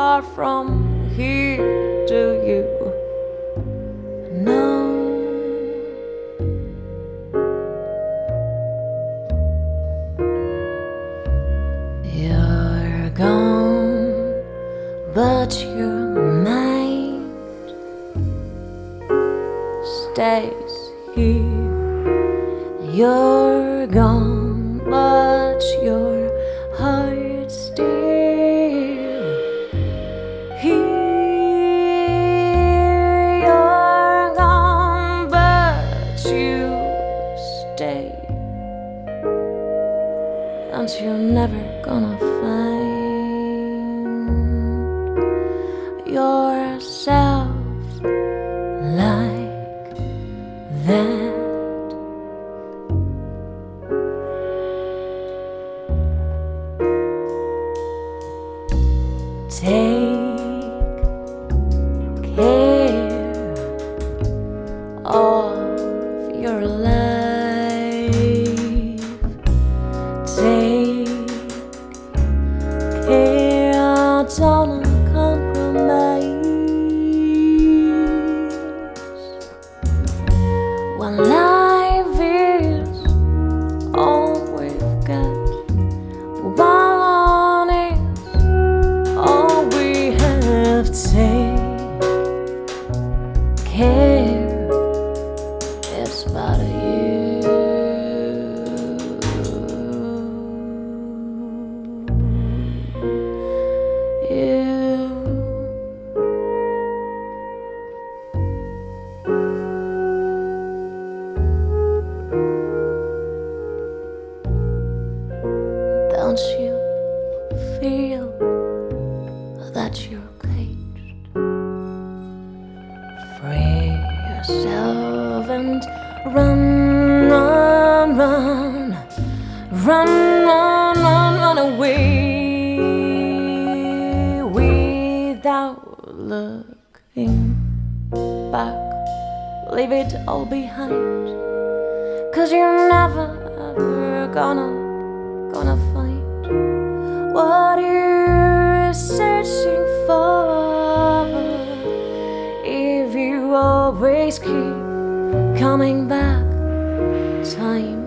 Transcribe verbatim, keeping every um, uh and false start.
far from here, do you know? You're gone, but your mind stays here. You're gone, but your heart still here. You're gone, but you stay, and you're never gonna find yourself like that. Take care of your life. Take care, don't compromise. When life is all we've got, one is all we have. Take care, it's about you. You. Don't you feel that you're caged? Free yourself and run, run, run, run, run, run, run away without looking back. Leave it all behind, 'cause you're never ever gonna, gonna find what you're searching for if you always keep coming back time